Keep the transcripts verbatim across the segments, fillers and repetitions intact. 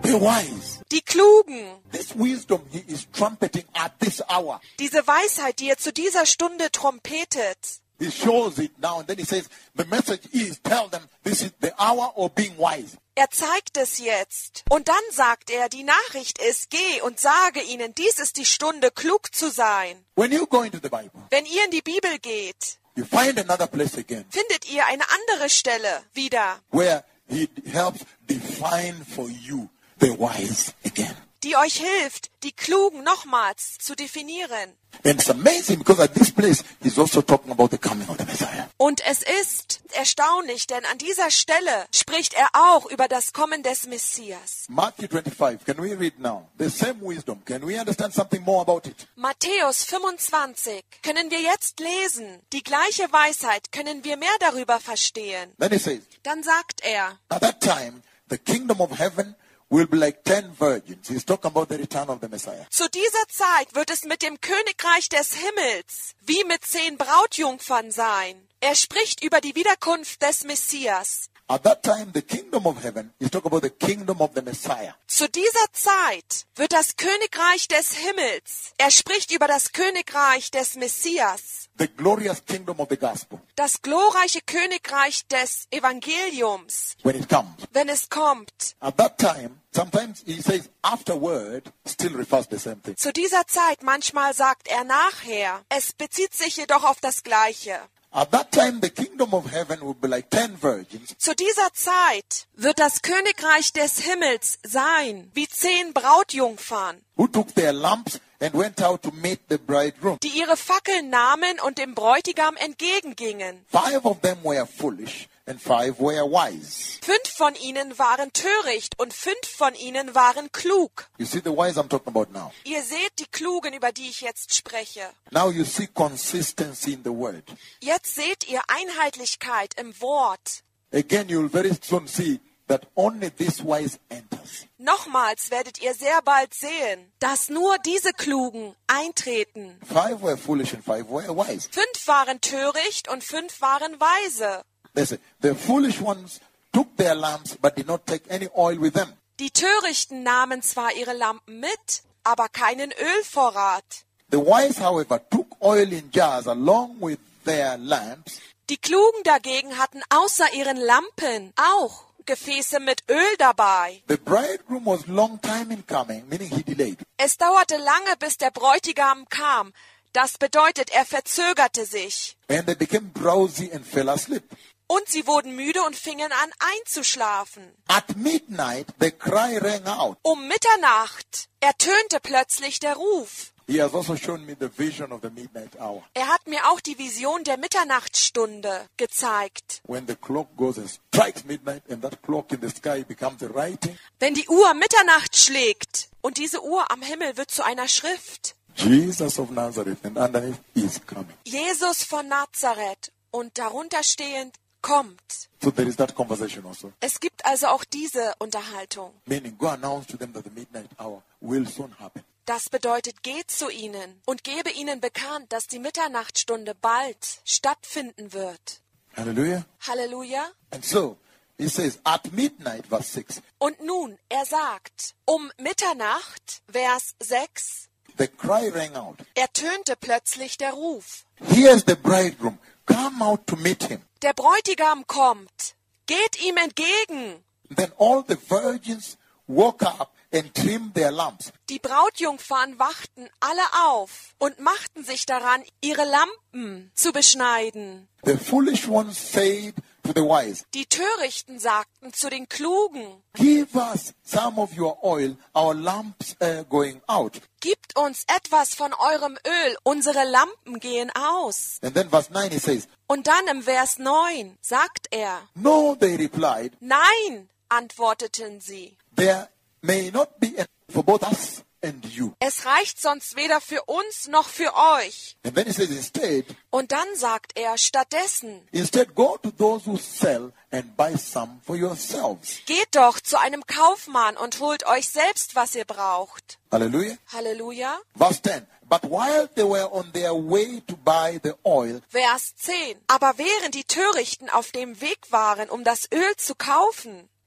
The wise. Die Klugen. This wisdom he is trumpeting at this hour. Diese Weisheit, die er zu dieser Stunde trompetet. He shows it now and then he says, the message is, tell them this is the hour of being wise. Er zeigt es jetzt. Und dann sagt er, die Nachricht ist, geh und sage ihnen, dies ist die Stunde, klug zu sein. When you go into the Bible, Wenn ihr in die Bibel geht, you find another place again findet ihr eine andere Stelle wieder, where he helps define for you the wise again. die euch hilft, die Klugen nochmals zu definieren. And it's amazing because at this place he's also talking about the coming of the Messiah. Und es ist erstaunlich, denn an dieser Stelle spricht er auch über das Kommen des Messias. Matthew twenty-five, can we read now? The same wisdom. Can we understand something more about it? Matthäus fünfundzwanzig können wir jetzt lesen. Die gleiche Weisheit können wir mehr darüber verstehen. Then he says, Dann sagt er, at that time, the kingdom of heaven will be like ten virgins. He's talking about the return of the Messiah. zu dieser Zeit wird es mit dem Königreich des Himmels wie mit zehn Brautjungfern sein. Er spricht über die Wiederkunft des Messias. At that time, the kingdom of heaven, he's talking about the kingdom of the Messiah. Zu dieser Zeit wird das Königreich des Himmels, er spricht über das Königreich des Messias, The glorious kingdom of the gospel. das glorreiche Königreich des Evangeliums, When it comes. wenn es kommt. At that time, sometimes he says afterward, still refers to the same thing. Zu dieser Zeit, manchmal sagt er nachher. Es bezieht sich jedoch auf das Gleiche. At that time, the kingdom of heaven will be like ten virgins. Zu dieser Zeit wird das Königreich des Himmels sein, wie zehn Brautjungfern, Who took their lamps and went out to meet the bridegroom. die ihre Fackeln nahmen und dem Bräutigam entgegengingen. Five of them were foolish and five were wise. Fünf von ihnen waren töricht und fünf von ihnen waren klug. You see the wise I'm talking about now. Ihr seht die Klugen, über die ich jetzt spreche. Now you see consistency in the word. Jetzt seht ihr Einheitlichkeit im Wort. Again, you'll very soon see that only this wise enters. Nochmals werdet ihr sehr bald sehen, dass nur diese Klugen eintreten. Five were foolish and five were wise. Fünf waren töricht und fünf waren weise. Listen, the foolish ones took their lamps but did not take any oil with them. Die Törichten nahmen zwar ihre Lampen mit, aber keinen Ölvorrat. The wise, however, took oil in jars along with their lamps. Die Klugen dagegen hatten außer ihren Lampen auch Gefäße mit Öl dabei. The bridegroom was long time in coming, meaning he delayed. Es dauerte lange, bis der Bräutigam kam. Das bedeutet, er verzögerte sich. And they became drowsy and fell asleep. Und sie wurden müde und fingen an einzuschlafen. At midnight, the cry rang out. Um Mitternacht ertönte plötzlich der Ruf. He has also shown me the vision of the midnight hour. Er hat mir auch die Vision der Mitternachtsstunde gezeigt. When the clock goes and strikes midnight and that clock in the sky becomes a writing. Wenn die Uhr Mitternacht schlägt und diese Uhr am Himmel wird zu einer Schrift. Jesus of Nazareth, and underneath is coming. Jesus von Nazareth und darunter stehend kommt. So there is that conversation also. Es gibt also auch diese Unterhaltung. Meaning, go announce to them that the midnight hour will soon happen. Das bedeutet, geht zu ihnen und gebe ihnen bekannt, dass die Mitternachtsstunde bald stattfinden wird. Hallelujah. Halleluja. And so, he says, at midnight, verse six, Und nun, er sagt, um Mitternacht, Vers sechs, the cry rang out. ertönte plötzlich der Ruf. Here's the bridegroom. Come out to meet him. Der Bräutigam kommt. Geht ihm entgegen. Then all the virgins woke up and trimmed their lamps. Die Brautjungfern wachten alle auf und machten sich daran, ihre Lampen zu beschneiden. The foolish ones said to the wise, Die Törichten sagten zu den Klugen, give us some of your oil, our lamps are going out. Gebt uns etwas von eurem Öl, unsere Lampen gehen aus. And then verse nine he says, Und dann im Vers neun sagt er, no, they replied, Nein, antworteten sie. there may not be enough for both us and you. Es reicht sonst weder für uns noch für euch. And then he says, instead, Und dann sagt er stattdessen, instead go to those who sell and buy some for yourselves. geht doch zu einem Kaufmann und holt euch selbst, was ihr braucht. Hallelujah. Halleluja. Verse ten, but while they were on their way to buy the oil, Vers zehn. Aber während die Törichten auf dem Weg waren, um das Öl zu kaufen,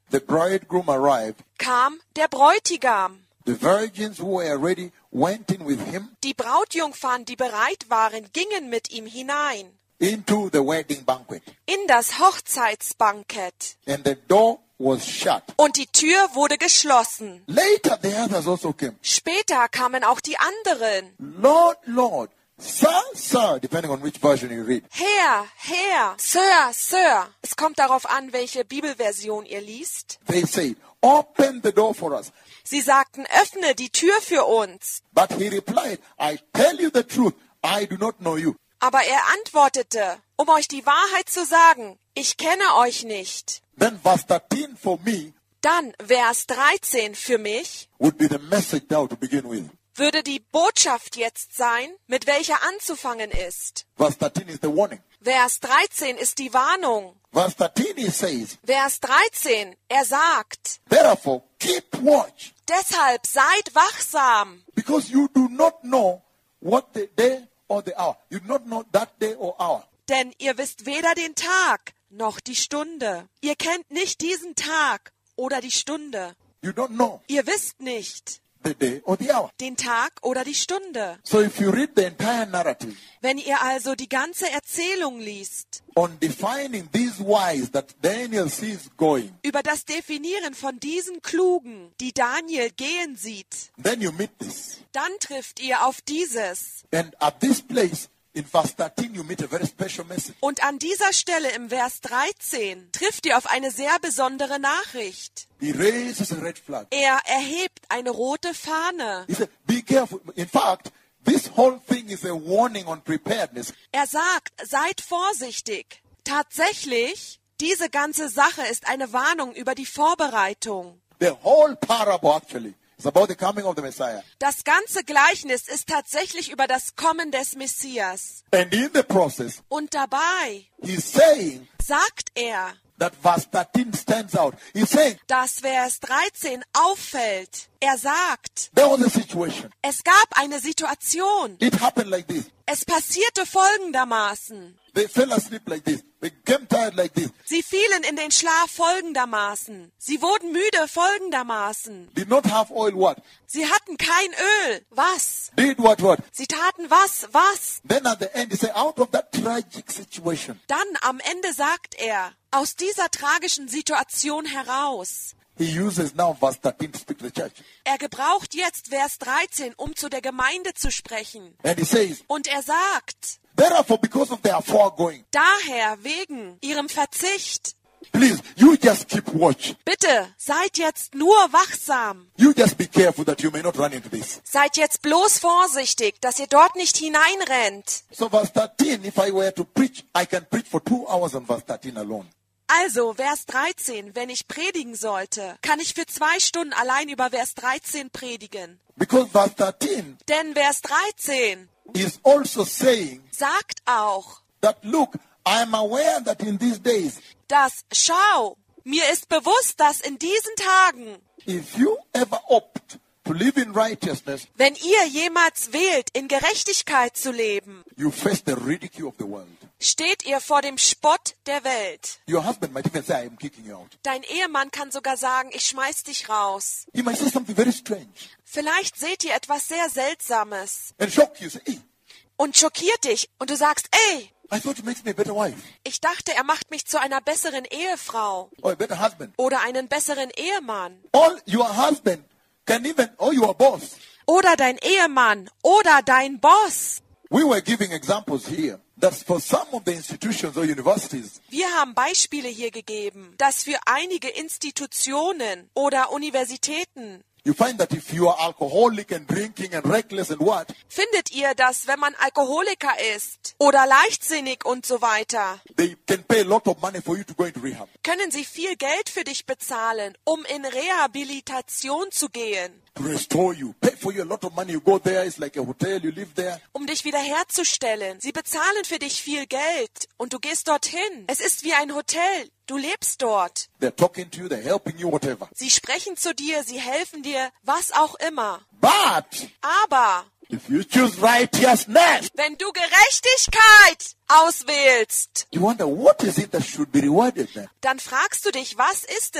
the bridegroom arrived, kam der Bräutigam. the virgins who were ready went in with him Die Brautjungfern, die bereit waren, gingen mit ihm hinein into the wedding banquet. in das Hochzeitsbankett. And the door was shut. Und die Tür wurde geschlossen. Later, the others also came. Später kamen auch die anderen. Lord, Lord, Sir, Sir, depending on which version you read. Herr, Herr, Sir, Sir. Es kommt darauf an, welche Bibelversion ihr liest. They said, open the door for us. Sie sagten, öffne die Tür für uns. But he replied, I tell you the truth, I do not know you. Aber er antwortete, um euch die Wahrheit zu sagen, ich kenne euch nicht. Then verse thirteen for me Dann Vers dreizehn für mich would be the message now to begin with. würde die Botschaft jetzt sein, mit welcher anzufangen ist. Verse thirteen is the warning. Vers dreizehn ist die Warnung. Verse thirteen he says, Vers dreizehn, er sagt, therefore keep watch, deshalb seid wachsam, because you do not know what the day or the hour. You do not know that day or hour. denn ihr wisst weder den Tag noch die Stunde. Ihr kennt nicht diesen Tag oder die Stunde. You don't know Ihr wisst nicht the day or the hour. den Tag oder die Stunde. So if you read the entire narrative Wenn ihr also die ganze Erzählung liest on defining these wise that Daniel sees going, über das Definieren von diesen Klugen, die Daniel gehen sieht, then you meet this. dann trifft ihr auf dieses. And at this place, in verse thirteen, you meet a very special message. Und an dieser Stelle im Vers dreizehn trifft ihr auf eine sehr besondere Nachricht. He raises a red flag. Er erhebt eine rote Fahne. He said, be careful. In fact, this whole thing is a warning on preparedness. Er sagt, seid vorsichtig. Tatsächlich, diese ganze Sache ist eine Warnung über die Vorbereitung. The whole parable actually is about the coming of the Messiah. Das ganze Gleichnis ist tatsächlich über das Kommen des Messias. And in the process, Und dabei he's saying sagt er, that verse thirteen stands out. He's saying dass Vers dreizehn auffällt. Er sagt, there was a situation. es gab eine Situation. It happened like this. Es passierte folgendermaßen. They fell asleep like this. They became tired like this. Sie fielen in den Schlaf folgendermaßen. Sie wurden müde folgendermaßen. Did not have oil, what? Sie hatten kein Öl. Was? Did what, what? Sie taten was? Was? Then at the end, he said, out of that tragic situation, Dann am Ende sagt er, aus dieser tragischen Situation heraus. he uses now verse thirteen to speak to the church. Er gebraucht jetzt Vers dreizehn, um zu der Gemeinde zu sprechen. And he says, Und er sagt, therefore, because of their foregoing, daher wegen ihrem Verzicht, please, you just keep watch. bitte seid jetzt nur wachsam. You just be careful that you may not run into this. Seid jetzt bloß vorsichtig, dass ihr dort nicht hineinrennt. So verse thirteen, if I were to preach, I can preach for two hours on verse thirteen alone. Also, Vers dreizehn, wenn ich predigen sollte, kann ich für zwei Stunden allein über Vers dreizehn predigen. Because verse thirteen Denn Vers dreizehn is also saying sagt auch, that, look, I am aware that in these days, dass, schau, mir ist bewusst, dass in diesen Tagen, if you ever opt to live in righteousness, wenn ihr jemals wählt, in Gerechtigkeit zu leben, you face the ridicule of the world. steht ihr vor dem Spott der Welt. Your husband might even say, I am kicking you out. Dein Ehemann kann sogar sagen, ich schmeiß dich raus. He might say something very strange Vielleicht seht ihr etwas sehr Seltsames and shock you. Say, hey, und schockiert dich und du sagst, ey, I thought it makes me a better wife ich dachte, er macht mich zu einer besseren Ehefrau or a better husband. oder einen besseren Ehemann Or your husband can even, or your boss. oder dein Ehemann oder dein Boss. We were giving examples here that for some of the institutions or universities, Wir haben Beispiele hier gegeben, dass für einige Institutionen oder Universitäten you find that if you are alcoholic and drinking and reckless and what, findet ihr, dass wenn man Alkoholiker ist oder leichtsinnig und so weiter, they can pay a lot of money for you to go into rehab. können sie viel Geld für dich bezahlen, um in Rehabilitation zu gehen, To restore you. Pay for you a lot of money. You go there, it's like a hotel, you live there. um dich wiederherzustellen. Sie bezahlen für dich viel Geld und du gehst dorthin. Es ist wie ein Hotel. Du lebst dort. They're talking to you, they're helping you, whatever. Sie sprechen zu dir, sie helfen dir, was auch immer. But Aber if you choose righteousness, wenn du Gerechtigkeit auswählst, you wonder what is it that should be rewarded then? dann fragst du dich, was ist es,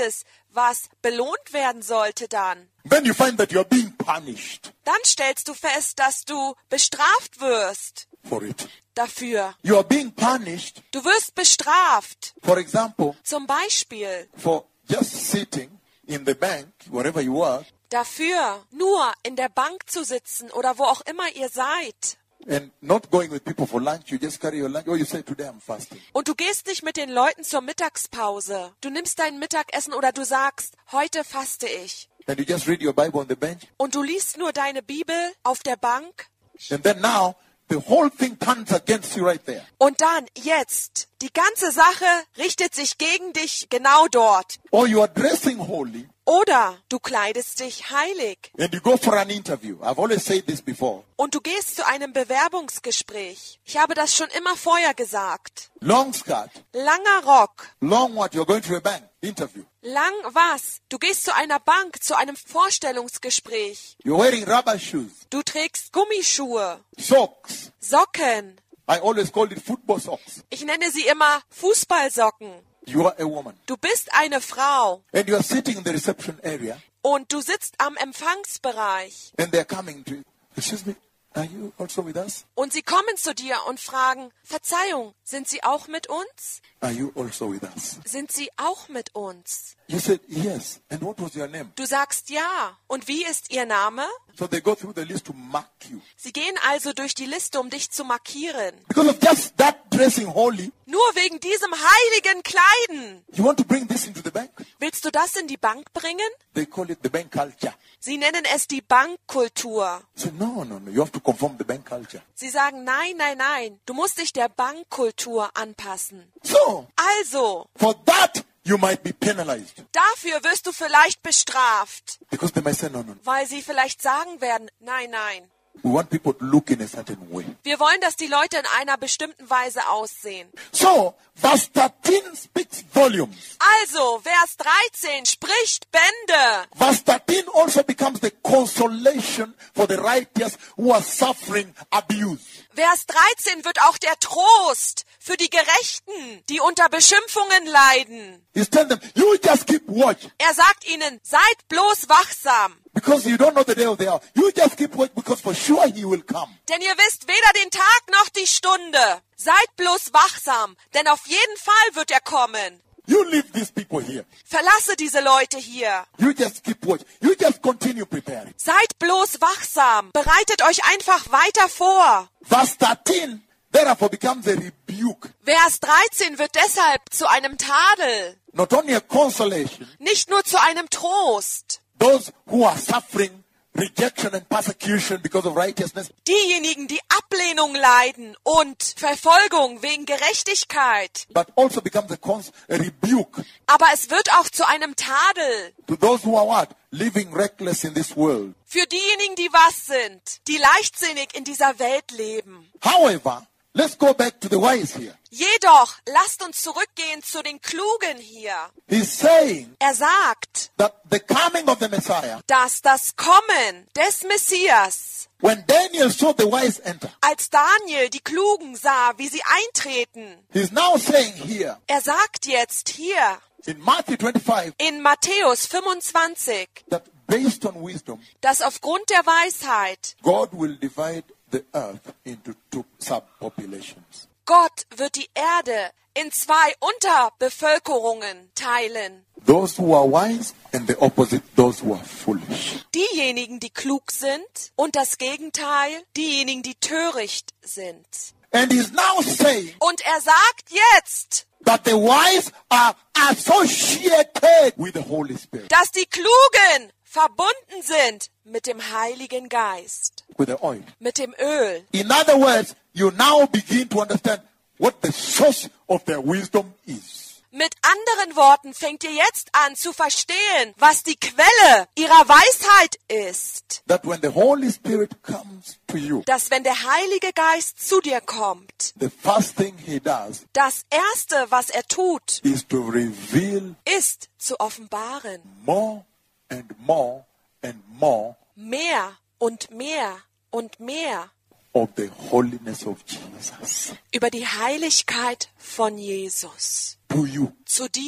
was belohnt werden sollte dann. Then you find that you are being punished Dann stellst du fest, dass du bestraft wirst for it. dafür. You are being punished, Du wirst bestraft. for example, Zum Beispiel for just sitting in the bank, wherever you are, dafür, nur in der Bank zu sitzen oder wo auch immer ihr seid. and not going with people for lunch. You just carry your lunch. Or you say, today I'm fasting. Und du gehst nicht mit den Leuten zur Mittagspause. Du nimmst dein Mittagessen oder du sagst, heute faste ich. And you just read your Bible on the bench. Und du liest nur deine Bibel auf der Bank. And then now, the whole thing turns against you right there. Und dann, jetzt, die ganze Sache richtet sich gegen dich genau dort. Or you are dressing holy Oder du kleidest dich heilig. and you go for an interview. I've always said this before. Und du gehst zu einem Bewerbungsgespräch. Ich habe das schon immer vorher gesagt. Long skirt, Langer Rock. long what? You're going to a bank interview. Lang was? Du gehst zu einer Bank, zu einem Vorstellungsgespräch. You're wearing rubber shoes, Du trägst Gummischuhe, socks. Socken. I always called it football socks. Ich nenne sie immer Fußballsocken. You are a woman. Du bist eine Frau And you are sitting in the reception area und du sitzt am Empfangsbereich. and they're coming to you. Excuse me, are you also with us? Und sie kommen zu dir und fragen, Verzeihung, sind Sie auch mit uns? Are you also with us? Sind Sie auch mit uns? You said yes. And what was your name? Du sagst ja. Und wie ist Ihr Name? So they go through the list to mark you. Sie gehen also durch die Liste, um dich zu markieren. Because of just that dressing holy, Nur wegen diesem heiligen Kleiden. you want to bring this into the bank? Willst du das in die Bank bringen? They call it the bank culture. Sie nennen es die Bankkultur. So no, no, no. You have to conform the bank culture. Sie sagen, nein, nein, nein, du musst dich der Bankkultur anpassen. So, Also, for that, you might be penalized. dafür wirst du vielleicht bestraft, Because they might say, no, no, no. weil sie vielleicht sagen werden, nein, nein. We want people to look in a certain way. Wir wollen, dass die Leute in einer bestimmten Weise aussehen. So, verse thirteen speaks volumes. Also, Vers dreizehn spricht Bände. Verse thirteen also becomes the consolation for the righteous who are suffering abuse. Vers dreizehn wird auch der Trost für die Gerechten, die unter Beschimpfungen leiden. He's telling them, you just keep watch. Er sagt ihnen, seid bloß wachsam, Because you don't know the day or the hour. You just keep watch because for sure he will come. denn ihr wisst weder den Tag noch die Stunde. Seid bloß wachsam, denn auf jeden Fall wird er kommen. You leave these people here. Verlasse diese Leute hier. You just keep watch. You just continue preparing. Seid bloß wachsam. Bereitet euch einfach weiter vor. Verse thirteen therefore becomes a rebuke. Vers dreizehn wird deshalb zu einem Tadel, Not only a consolation, nicht nur zu einem Trost. those who are suffering rejection and persecution because of righteousness, Diejenigen, die Ablehnung leiden und Verfolgung wegen Gerechtigkeit. but also becomes a, cons- a rebuke Aber es wird auch zu einem Tadel to those who are what? Living reckless in this world. für diejenigen, die was sind, die leichtsinnig in dieser Welt leben. However, let's go back to the wise here. Jedoch, lasst uns zurückgehen zu den Klugen hier. He's saying Er sagt, that the coming of the Messiah, dass das Kommen des Messias, when Daniel saw the wise enter, als Daniel die Klugen sah, wie sie eintreten, he's now saying here er sagt jetzt hier in Matthew twenty-five in Matthäus fünfundzwanzig, that based on wisdom, dass aufgrund der Weisheit God will divide the earth into two subpopulations. Gott wird die Erde in zwei Unterbevölkerungen teilen. Those who are wise and the opposite, those who are foolish. Diejenigen, die klug sind und das Gegenteil, diejenigen, die töricht sind. And he's now saying Und er sagt jetzt, that the wise are associated with the Holy Spirit, dass die Klugen verbunden sind mit dem Heiligen Geist, with the oil. mit dem Öl. In other words, you now begin to understand what the source of their wisdom is. Mit anderen Worten fängt ihr jetzt an zu verstehen, was die Quelle ihrer Weisheit ist. That when the Holy Spirit comes to you, Dass wenn der Heilige Geist zu dir kommt, the first thing he does das Erste, was er tut, is to reveal ist zu offenbaren. more and more and more Mehr und mehr und mehr of the holiness of Jesus über die Heiligkeit von Jesus. to you. Zu dir.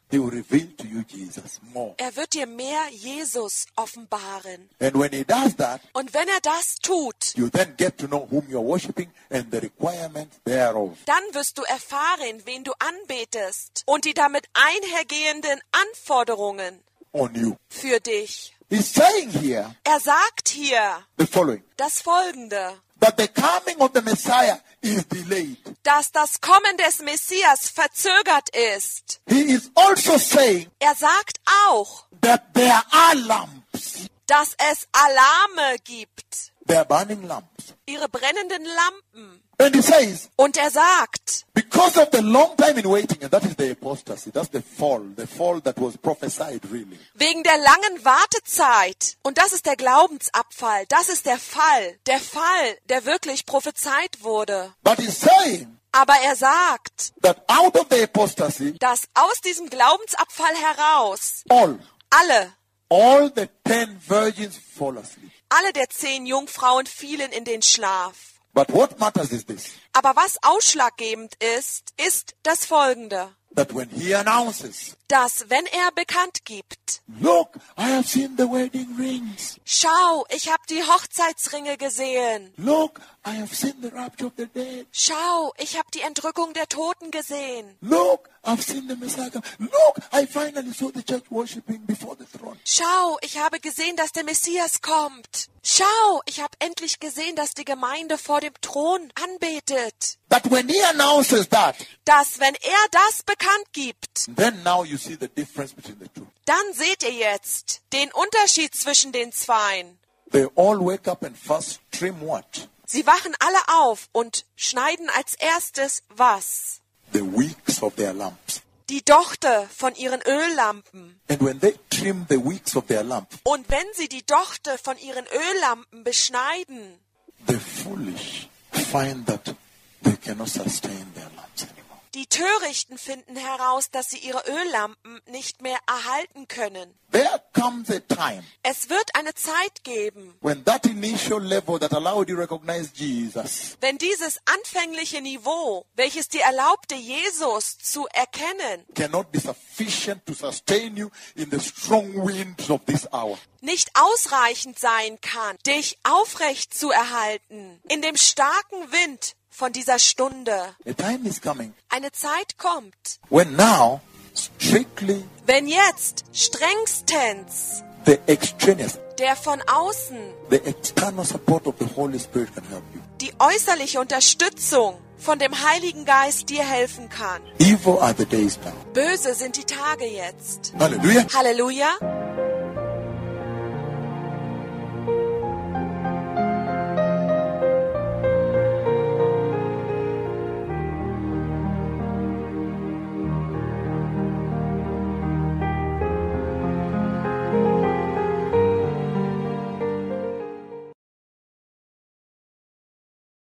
He will reveal to you Jesus more. Er wird dir mehr Jesus offenbaren. And when he does that, Und wenn er das tut, you then get to know whom you're worshiping and the requirements thereof. dann wirst du erfahren, wen du anbetest und die damit einhergehenden Anforderungen On you. für dich. He's saying here Er sagt hier the following. das Folgende, That the coming of the Messiah is delayed. dass das Kommen des Messias verzögert ist. He is also saying Er sagt auch, that there are lamps. dass es Alarme gibt, They are burning lamps. ihre brennenden Lampen. And he says, Und er sagt, because of the long time in waiting, and that is the apostasy, that's the fall, the fall that was prophesied really. wegen der langen Wartezeit, und das ist der Glaubensabfall, das ist der Fall, der Fall, der wirklich prophezeit wurde. But he's saying Aber er sagt, that out of the apostasy, dass aus diesem Glaubensabfall heraus all, alle, all the ten virgins fall asleep. alle der zehn Jungfrauen fielen in den Schlaf. But what matters is this, Aber was ausschlaggebend ist, ist das Folgende, that when he announces, dass wenn er bekannt gibt, look, I have seen the wedding rings. schau, ich habe die Hochzeitsringe gesehen. Look, I have seen the rapture of the dead. Schau, ich habe die Entrückung der Toten gesehen. Look, I've seen the Messiah. Look, I finally saw the church worshiping before the throne. Schau, ich habe gesehen, dass der Messias kommt. Schau, ich habe endlich gesehen, dass die Gemeinde vor dem Thron anbetet. That when he announces that, Dass, wenn er das bekannt gibt, then now you see the difference between the two. dann seht ihr jetzt den Unterschied zwischen den Zweien. They all wake up and first trim what? Sie wachen alle auf und schneiden als erstes was? The wicks of their lamps. Die Dochte von ihren Öllampen. And when they trim the wicks of their lamp, Und wenn sie die Dochte von ihren Öllampen beschneiden, the foolish find that they cannot sustain their lamps anymore. die Törichten finden heraus, dass sie ihre Öllampen nicht mehr erhalten können. There comes a time Es wird eine Zeit geben, when that initial level that allowed you to recognize Jesus wenn dieses anfängliche Niveau, welches dir erlaubte, Jesus zu erkennen, cannot be sufficient to sustain you in the strong winds of this hour. nicht ausreichend sein kann, dich aufrecht zu erhalten in dem starken Wind von dieser Stunde. A time is coming Eine Zeit kommt, when now strictly wenn jetzt strengstens the extraneous, der von außen, the external support of the Holy Spirit can help you. die äußerliche Unterstützung von dem Heiligen Geist dir helfen kann. Evil are the days now. Böse sind die Tage jetzt. Hallelujah. Halleluja.